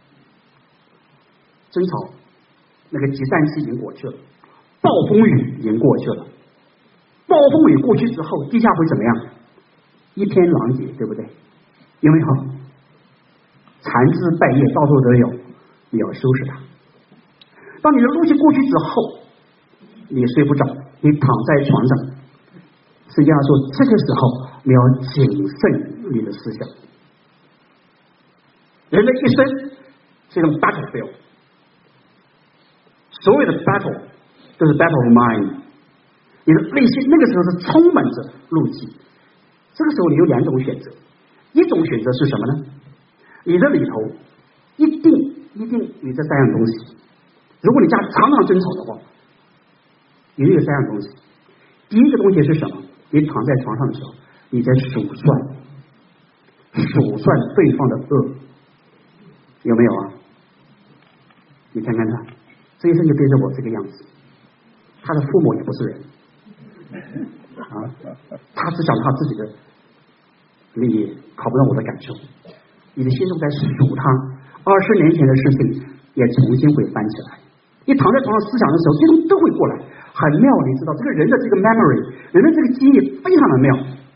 争吵那个极战期已经过去了，暴风雨已经过去了。暴风雨过去之后，地下会怎么样？一片狼藉，对不对？有没有？残枝败叶到处都有，你要收拾它。 当你的怒气过去之后，你睡不着，你躺在床上，圣经上说，这个时候你要谨慎你的思想。人的一生是一种 battlefield， 所有的 battle 都是 battle of mind， 你的内心那个时候是充满着怒气。这个时候你有两种选择，一种选择是什么呢？你的里头一定一定有这三样东西，如果你家常常争吵的话，也有三样东西。第一个东西是什么？你躺在床上的时候，你在数算数算对方的恶，有没有啊？你看看他这一生就对着我这个样子，他的父母也不是人啊，他只想他自己的利益，考不到我的感受。你的心中在数他二十年前的事情，也重新会翻起来。你躺在床上思想的时候，这种都会过来，很妙。你知道，这个人的这个 memory， 人的这个记忆非常的妙。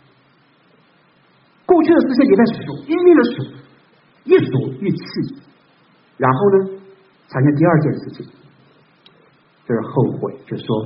过去的事情你在数，一一的数，一数一气，然后呢，产生第二件事情，就是后悔，就说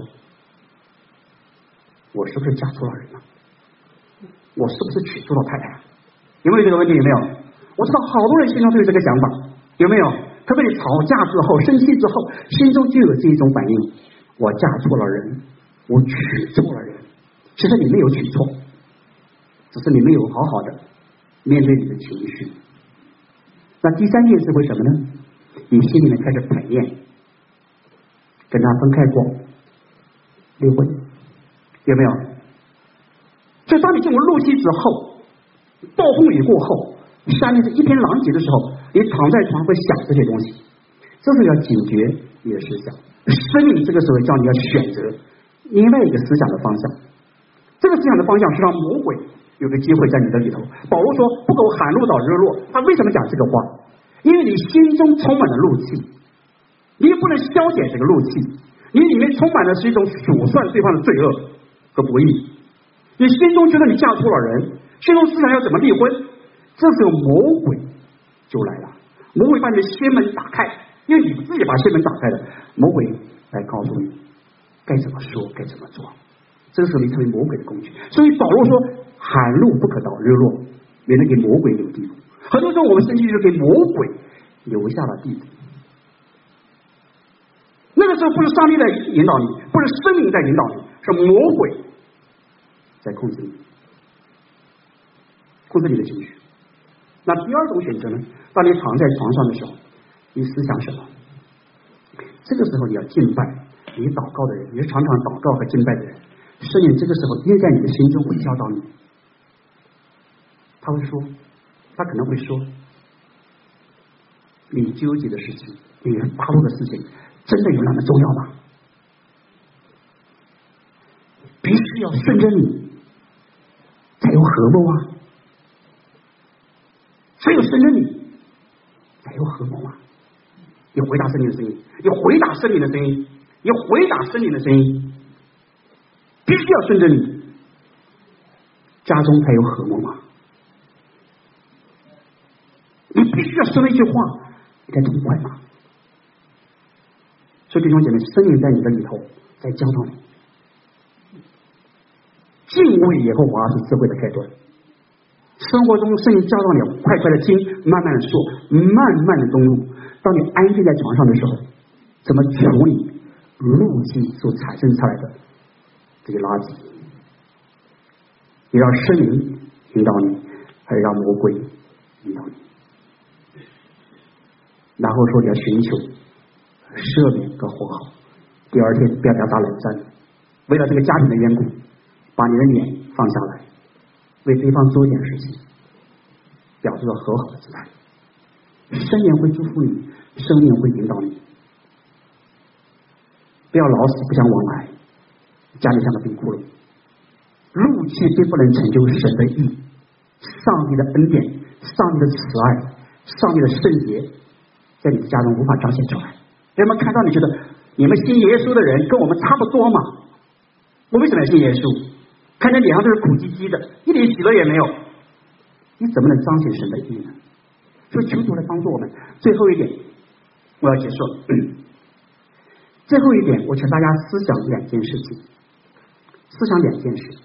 我是不是嫁错了人了？我是不是娶错了太太？有没有这个问题？有没有？我知道好多人心中都有这个想法，有没有？特别你吵架之后、生气之后，心中就有这一种反应：我嫁错了人，我娶错了人。其实你没有娶错，只是你没有好好的面对你的情绪。那第三件是为什么呢？你心里面开始排练，跟他分开过，离婚，有没有？所以当你进入怒气之后，暴风雨过后，下面是一片狼藉的时候，你躺在床上会想这些东西，这是要警觉你的思想。生命这个时候叫你要选择另外一个思想的方向，这个思想的方向是让魔鬼有个机会在你的里头。保罗说不苟寒露到日落，他为什么讲这个话？因为你心中充满了怒气，你也不能消减这个怒气，你里面充满的是一种数算对方的罪恶和不义。你心中觉得你嫁错了人，心中思想要怎么离婚，这时候魔鬼就来了。魔鬼把你的心门打开，因为你自己把心门打开了，魔鬼来告诉你该怎么说该怎么做，这个时候你成为魔鬼的工具。所以保罗说寒露不可到日落，免得给魔鬼留地步。很多时候我们生气就是给魔鬼留下了地步，那个时候不是上帝在引导你，不是生命在引导你，是魔鬼在控制你，控制你的情绪。那第二种选择呢？当你躺在床上的时候，你思想什么？这个时候你要敬拜，你祷告的人，你是常常祷告和敬拜的人，圣灵这个时候因在你的心中会教导你，他会说，他可能会说，你纠结的事情，你发怒的事情，真的有那么重要吗？必须要顺着你才有和睦啊，只有顺着你才有和睦啊。你回答圣灵的声音，你回答圣灵的声音，你回答圣灵的声音，必须要顺着你，家中才有和睦啊。你必须要说那句话，你才痛快嘛。所以弟兄姐妹，圣灵在你的里头在教导你，敬畏耶和华是智慧的开端。生活中圣灵教导你，快快的听，慢慢的说，慢慢的动怒。当你安静在床上的时候，怎么处理怒气所产生出来的这个垃圾？你让圣灵引导你，还是让魔鬼引导你？然后说你要寻求赦免和和好，第二天不要表达冷战，为了这个家庭的缘故，把你的脸放下来，为对方做一点事情，表示了和好的姿态。圣灵会祝福你，圣灵会引导你，不要老死不相往来，家里像个冰窟窿。怒气并不能成就神的义，上帝的恩典，上帝的慈爱，上帝的圣洁在你的家中无法彰显出来。人们看到你觉得你们信耶稣的人跟我们差不多嘛，我为什么要信耶稣？看见脸上都是苦唧唧的，一点喜乐也没有，你怎么能彰显神的义呢？所以求主来帮助我们。最后一点我要结束了， 最后一点，我请大家思想两件事情，思想两件事。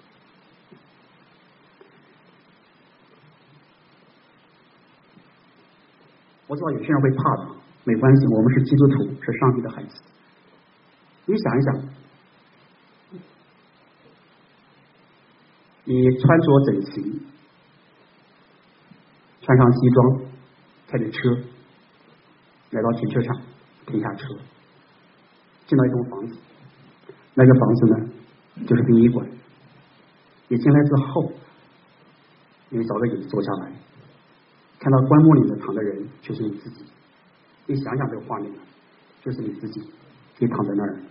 我知道有些人会怕的，没关系，我们是基督徒，是上帝的孩子。你想一想，你穿着整齐，穿上西装，开着车来到停车场，停下车，进到一栋房子，那个房子呢就是殡仪馆。你进来之后，你找个椅子坐下来，看到棺木里面躺的人就是你自己。你想想这个画面，就是你自己，你躺在那儿。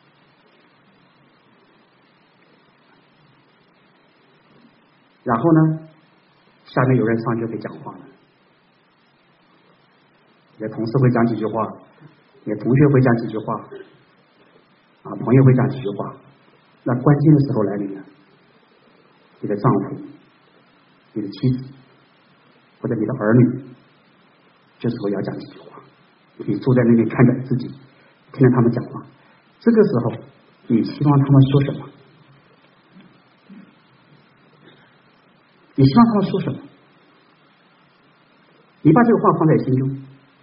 然后呢，下面有人上去会讲话了，你的同事会讲几句话，你的同学会讲几句话，啊，朋友会讲几句话。那关键的时候来临了，你的丈夫、你的妻子或者你的儿女，这时候要讲几句话。你坐在那里看着自己，听着他们讲话，这个时候你希望他们说什么？你希望他们说什么？你把这个话放在心中。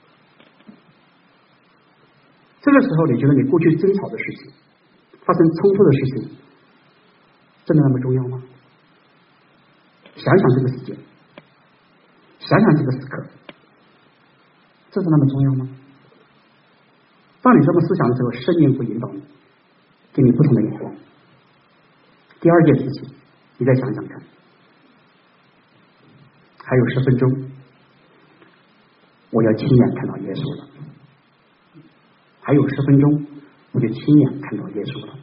这个时候，你觉得你过去争吵的事情、发生冲突的事情，真的那么重要吗？想想这个时间，想想这个时刻，这是那么重要吗？当你这么思想的时候，圣灵会引导你，给你不同的眼光。第二件事情，你再想想看，还有十分钟，我要亲眼看到耶稣了。还有十分钟，我就亲眼看到耶稣了。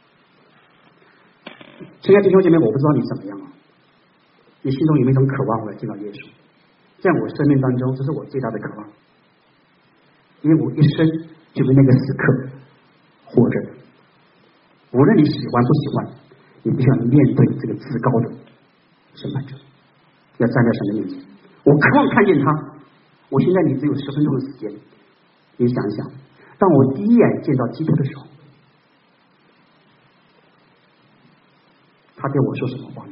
亲爱的弟兄姐妹，我不知道你怎么样啊？你心中有没有一种渴望，我要见到耶稣？在我生命当中，这是我最大的渴望，因为我一生就为那个时刻活着的。无论你喜欢不喜欢，你必须要面对这个至高的审判者，要站在神的面前。我渴望看见他。我现在你只有十分钟的时间，你想一想，当我第一眼见到基督的时候，他对我说什么话呢？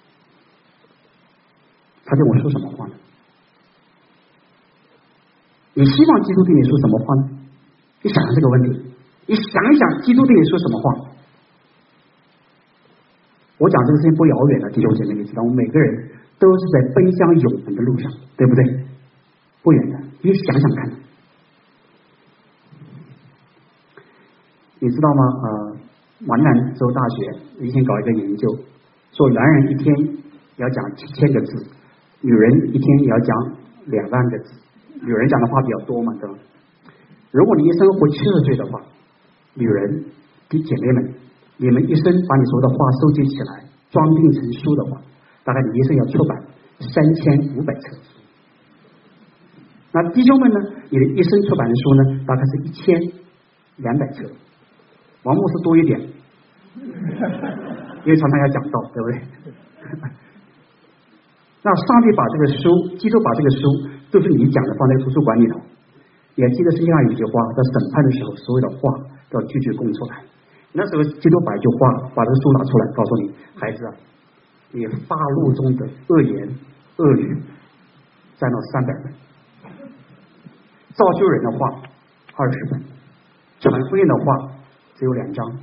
他对我说什么话呢？你希望基督对你说什么话呢？你想想这个问题，你想一想基督对你说什么话。我讲这个事情不遥远的，弟兄姐妹，你知道，我们每个人都是在奔向永恒的路上，对不对？不远的，你想想看。你知道吗？呃，华南州大学以前搞一个研究，说男人一天要讲七千个字，女人一天也要讲两万个字。女人讲的话比较多嘛，对吧？如果你一生活七十岁的话，女人弟姐妹们，你们一生把你所有的话收集起来，装订成书的话，大概你一生要出版三千五百册。那弟兄们呢？你的一生出版的书呢，大概是一千两百册。王牧师多一点，因为常常要讲道，对不对？那上帝把这个书，基督把这个书都是你讲的，放在图书馆里头。你还记得圣经上有一句话，在审判的时候，所有的话都要句句供出来。那时候基督把一句话，把这个书拿出来，告诉你，孩子啊，你发怒中的恶言恶语占到三百分，造就人的话二十分，传福音的话只有两张。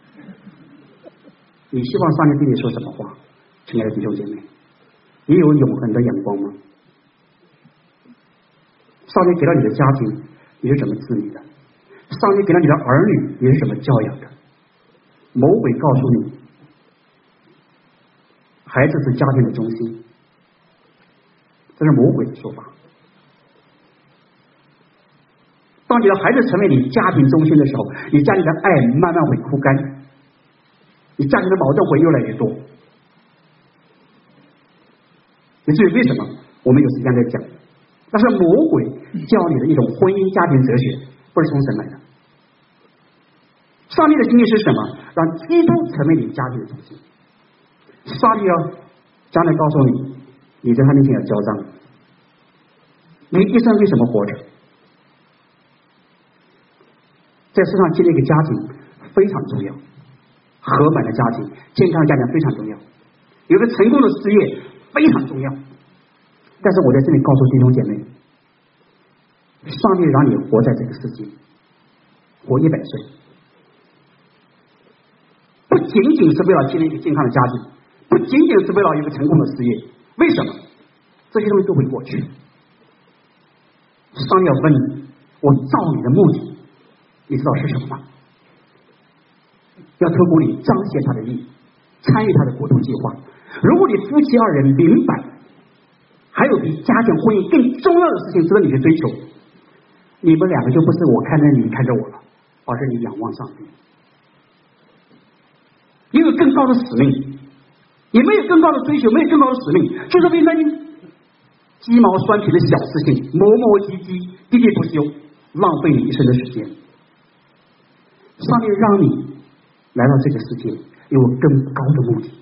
你希望上帝对你说什么话？亲爱的弟兄姐妹，你有永恒的眼光吗？上帝给了你的家庭，你是怎么治理的？上帝给了你的儿女，你是怎么教养的？魔鬼告诉你，孩子是家庭的中心，这是魔鬼的说法。当你的孩子成为你家庭中心的时候，你家里的爱慢慢会枯干，你家庭的矛盾会越来越多。你至于为什么，我们有时间再讲。但是魔鬼教你的一种婚姻家庭哲学，不是从神来的。上帝的心意是什么？让基督成为你家庭的中心。上帝要将来告诉你，你在他面前要交账。你一生为什么活着？ 在世上建立一个家庭非常重要，和满的家庭、健康的家庭非常重要，有个成功的事业非常重要。但是我在这里告诉弟兄姐妹，上帝让你活在这个世界，活一百岁，不仅仅是为了建立一个健康的家庭，不仅仅是为了一个成功的事业。为什么？这些东西都会过去。上帝要问你，我造你的目的你知道是什么吗？要透过你彰显他的义，参与他的国度计划。如果你夫妻二人明白还有比家庭婚姻更重要的事情值得你去追求，你们两个就不是我看着你看着我了，而是你仰望上帝。你有更高的使命，你没有更高的追求，没有更高的使命，就是为那鸡毛蒜皮的小事情磨磨唧唧、喋喋不休，浪费你一生的时间。上帝让你来到这个世界有更高的目的。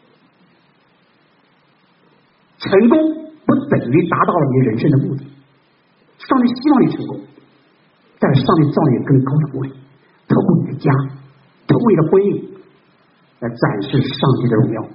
成功不等于达到了你人生的目的，上帝希望你成功，但是上帝造你有更高的目的，透过你的家，透过你的婚姻来展示上帝的荣耀。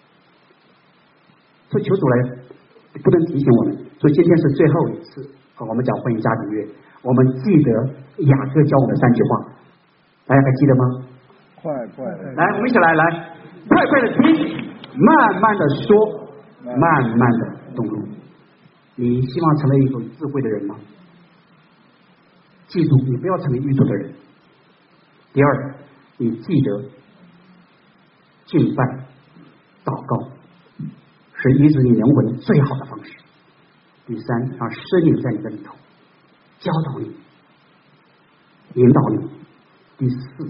所以求主来不能提醒我们，所以今天是最后一次我们讲婚姻家庭月，我们记得雅各教我们三句话，大家还记得吗？ 快快来，我们一起来，来，快快的听，慢慢的说，慢慢的动怒。你希望成为一个智慧的人吗？记住，你不要成为愚拙的人。第二，你记得敬拜、祷告是医治你灵魂最好的方式。第三，让圣灵在你的里头教导你、引导你。第四，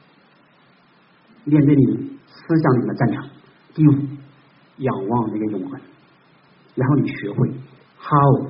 面对你思想里的战场。第五，仰望那个永恒，然后你学会 how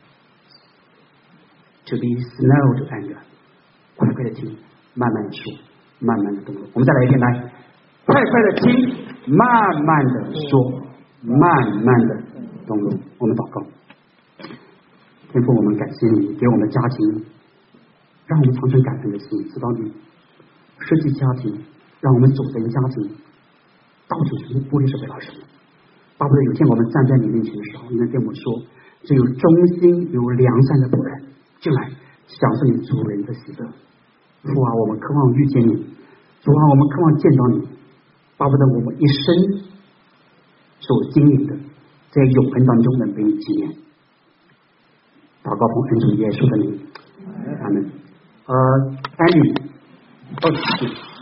to be slow to anger， 快快的听，慢慢的说，慢慢的动作。我们再来一遍，来，快快的听，慢慢的说，慢慢的动作。我们祷告，天父，我们感谢你给我们的家庭，让我们常存感恩的心，知道你设计家庭，让我们组成家庭到底是目的是为了什么？巴不得有天我们站在你面前的时候，你能跟我们说，只有忠心有良善的仆人进来享受你主人的喜乐。父啊，我们渴望遇见你，主啊，我们渴望见到你，巴不得我们一生所经历的在永恒当中能被你纪念。祷告奉恩主耶稣的名，阿门。呃，Andy，哦。